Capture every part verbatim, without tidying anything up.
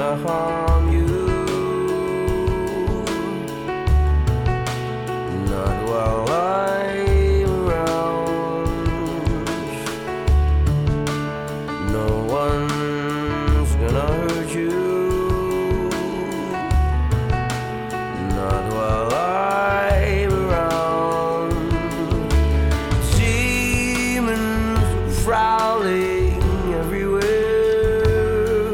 gonna harm you. Not while I'm around. No one's gonna hurt you. Not while I'm around. Demons prowling everywhere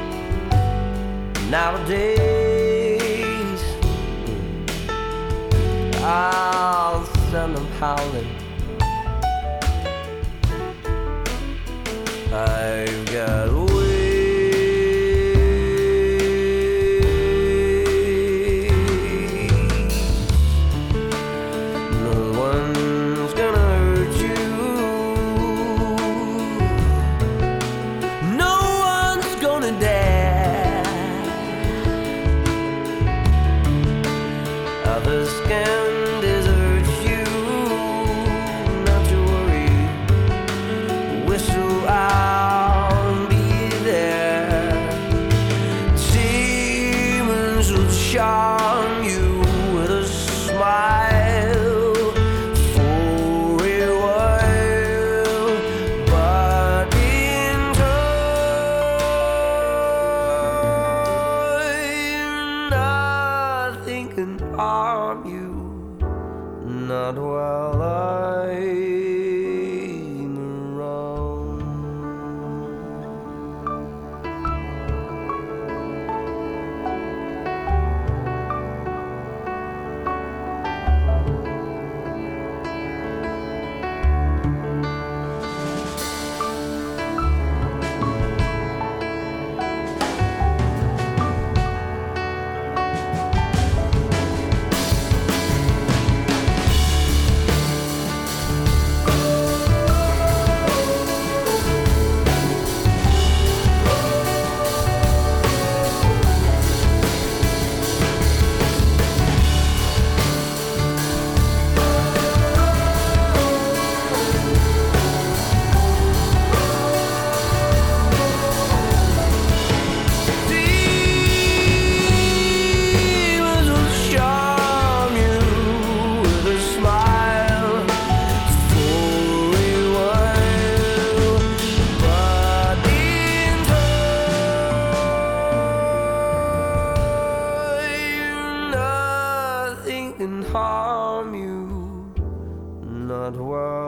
nowadays. I'll send them howling. I've got ways. No one's gonna hurt you. No one's gonna die. Others can desert you. Not to worry. Whistle, I'll be there. Demons will charm you with a smile for a while, but in time, nothing can harm you. Not while I'm around. Demons will charm you with a smile for a while, but in time, nothing can harm you. Not while